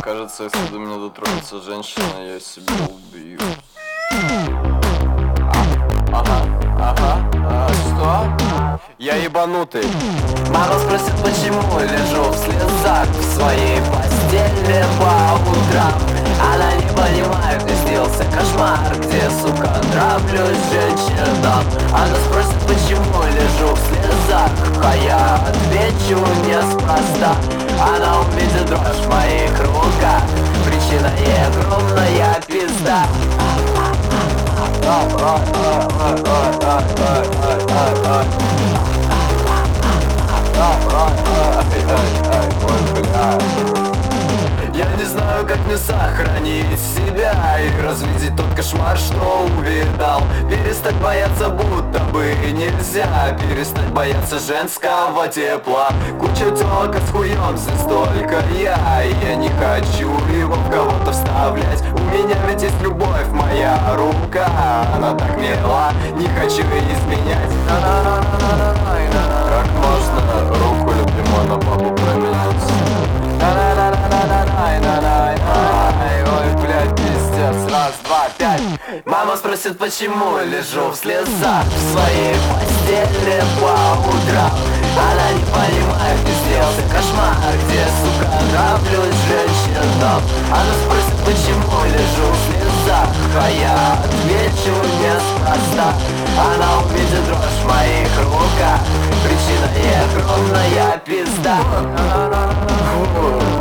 кажется, если до меня дотронется женщина, я себя убью. Что? Я ебанутый. Мама спросит, почему лежу в слезах в своей постели по утрам. Она не понимает, мне снился кошмар, где, сука, траплюсь женщинам. Она спросит, почему лежу в слезах, а я отвечу неспроста. Она увидит дрожь в моих руках, причина ей огромная пизда. Я не знаю, как мне сохранить себя и развидеть тот кошмар, что увидал. Перестать бояться будто бы нельзя, перестать бояться женского тепла. Куча тёлок с хуём, здесь только я, и я не хочу его в кого-то вставлять. У меня ведь есть любовь, моя рука, она так мила, не хочу ее изменять. Как можно руку любимую на бабу променять? Ой, блядь, пиздец, раз, два, пять. Мама спросит, почему лежу в слезах в своей постели по утрам. Она не понимает, где сделался кошмар, где, сука, нравлюсь женщинам. Она спросит, почему лежу в слезах, а я отвечу неспроста. Она увидит дрожь в моих руках, причина ей огромная пизда.